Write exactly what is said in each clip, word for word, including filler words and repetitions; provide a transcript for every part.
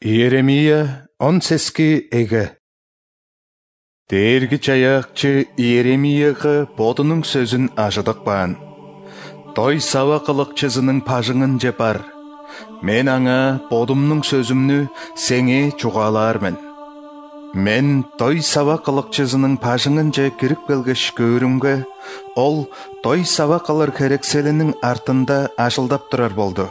Иеремия он сески эге. Дээрги чаякчы Иеремияға бодының сөзін ажыдық баан. Той сава қылықчызының пажыңын жепар. Мен аңа бодымның сөзімні сеңе чуғалармен. Мен той сава қылықчызының пажыңын же кіріп келгеш көрімге, ол той сава қылыр керекселінің артында ажылдап тұрар болды.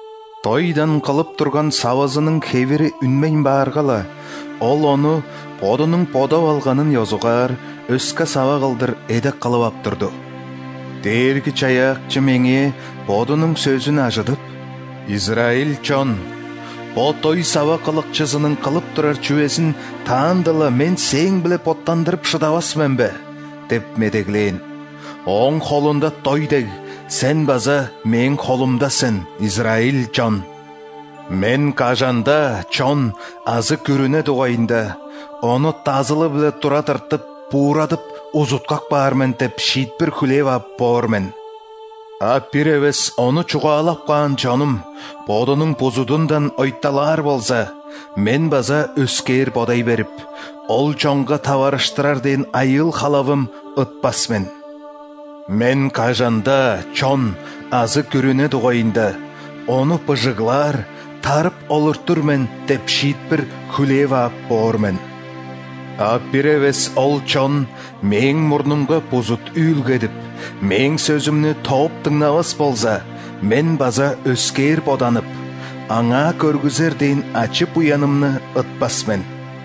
Тойдан қылып тұрған савазының хевері үнмейн барғала, ол оны подының подау алғанын езуғар, өскі сава қылдыр едек қылып аптырды. Дээрги чаякчы меңе подының сөзін ажыдып, Израиль чон, по той сава қылықчызының қылып тұрар чуесін таандыла мен сең біле поттандырып шыдавасмен бе, деп медеглейін. Оң қолында тойдег, сен база мен қолымдасың, Израиль чон. Мен кажанда чон азы көріне дуғайында, оны тазылы біле тұра тыртып, пурадып, ұзытқақ бармен деп шит бір күлев ап бормен. Ап бір евес оны чуғалап қаған чоным, бодының бұзудындан ойтталар болса, мен база өскер бодай беріп, ол чонға таварыштырар дейін айыл халавым ұтпасмен. Мен кажанда чон азы көріне дуғайында, оны пыжығлар, тарып олыртырмен деп шит бір күлев ап бормен. Ап бір евес ол чон мен мұрнымға бұзыт үйілгедіп, мен сөзімні топ тыңнавас болса, мен база өскер боданып, аңа көргізер дейін ачып уянымны ұтпасмен.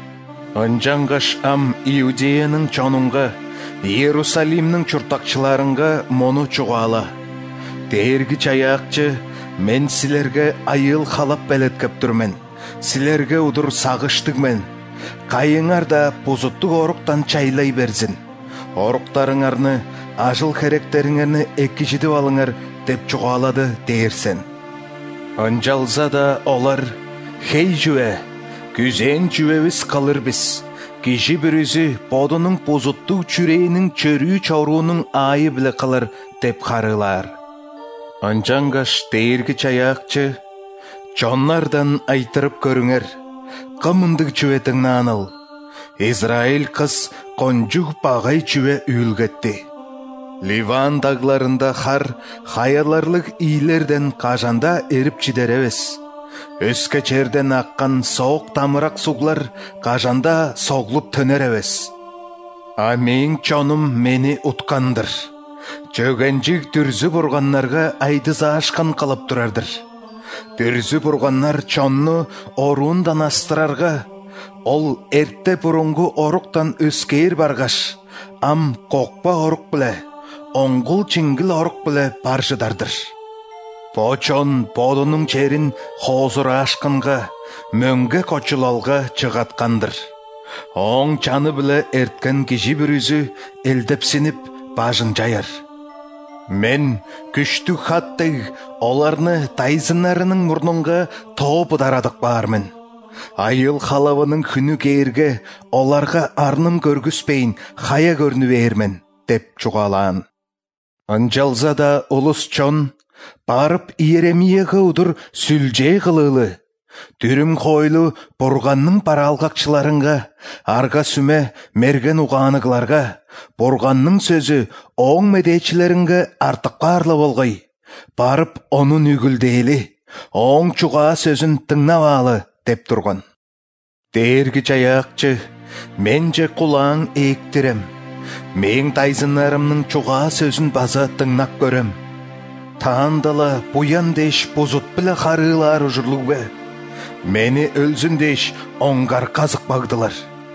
Анжанғаш ам Иудеяның чоныңға, Иерусалимның чуртақчыларыңға мону чуғала. Дээрги чаякчы, мен сілерге айыл халап бәлеткеп түрмен, сілерге удыр сағыштығмен. Қайыңар да бұзыттық орықтан чайлай берзін. Орықтарыңарны, ажыл керектеріңерні екі жидіп алыңар деп чуғалады дейірсен. Анжалза да олар, хей жүе, күзен жүевіз қалыр біз. Кежі бүрізі бодының бұзыттық чүрейінің чөрі чауруының айы білі қалыр деп қарылар. Анжанғаш дээрги чаякчы, чоннардан айтырып көріңер, қымындық чүветіңні аныл. Израиль қыз қонжуг бағай чүве үйілгетті. Ливан дағларында қар хайаларлық ийлерден қажанда еріп чидеревес. Өске черден аққан соқ тамырақ суғлар қажанда соғлып төнеревес. А мен чоным мені ұтқандыр. Жөгенжік дүрзі бұрғанларға айдыза ашқан қалып тұрардыр. Дүрзі бұрғанлар чонны оруындан астырарға, ол әртте бұрынғы орықтан өскер барғаш, ам қоқпа орық біле, оңғыл чиңгіл орық біле баржыдардыр. По чон бодының черін хозыр ашқынға, мөнге қочылалға чығатқандыр. Оң чаны біле әрткен кежі бір үзі елдепсініп бажын жайыр. Мен күшті хаттыг оларны тайзынарының мұрныңға топ дарадық бармын. Айыл халавының күні кейірге оларға арным көргіспейін қая көріні вермен деп чуғалан. Анжалза да ұлыс чон барып Иеремияға ұдыр сүлжей қылылы. Дүрім қойлы бұрғанның паралғақчыларыңға, арға сүме мерген ұғанығыларға, бұрғанның сөзі оң медечілеріңге артыққа арлы болғай. Барып оның үгілдейлі, оң чуға сөзін тыңнавалы деп тұрған. Дээрги чаякчы, мен же құлаң ектірем. Мен тайзынарымның чуға сөзін база тыңнақ көрем. Таандала бұян деш бұзыт білі қарылар ұжырлық бе. Мені өлзін деш оңғар қазық бағдылар.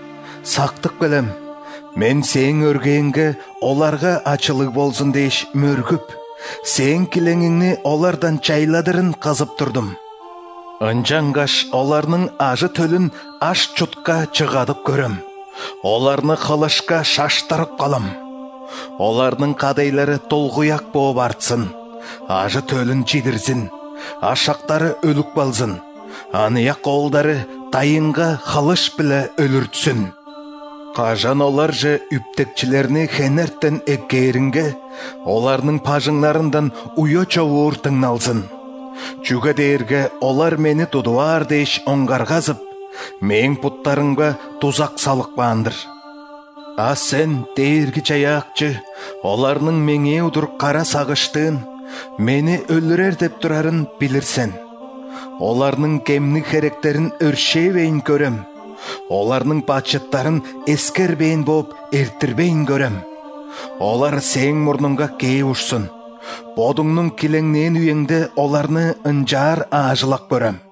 Сақтық білем, мен сен өргейінгі оларға ачылық болсын деш мөргіп, сен келеңіңні олардан чайладырын қазып тұрдым. Анжанғаш оларның ажы төлін аш чутқа чығадып көрім. Оларны қылышқа шаштырып қалам. Оларның қадайлары толғыяк болып артсын. Ажы төлін чидірзін, ашақтары өлік балзын. Аныя қолдары тайынға қылыш білі өліртсін. Қажан олар же үптекчілеріне хенерттен еккерінге, оларның пажыңларындан уйо чауыр тыңналзын. Жүге дээрге олар мені тудуар деш оңгаргазып, мен путтарыңга тузак салык баандыр. А сен дээрги чаякчы, оларның меңе удур кара сагыштыын, мени өлүрер деп турарын билирсен. Оларның кемни херектерин өршебейин көрөм. Оларның бачыттарын эскербейин боп эртирбейин көрөм. Олар сең мурнуңга кээ ушсун. Бодуңнун килеңнен үйеңде оларны ынжаар ажылак көрөм.